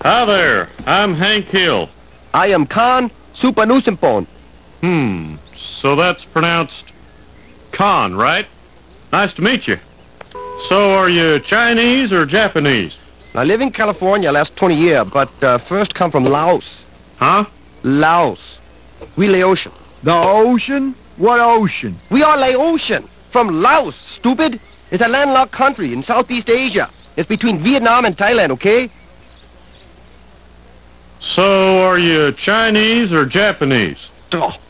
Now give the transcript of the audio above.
Hi there, I'm Hank Hill. I am Khan Supanusimpon. So that's pronounced Khan, right? Nice to meet you. So are you Chinese or Japanese? I live in California last 20 years, but first come from Laos. Huh? Laos. We Laotian. The ocean? What ocean? We are Laotian. From Laos, stupid. It's a landlocked country in Southeast Asia. It's between Vietnam and Thailand, okay? So are you Chinese or Japanese? Oh,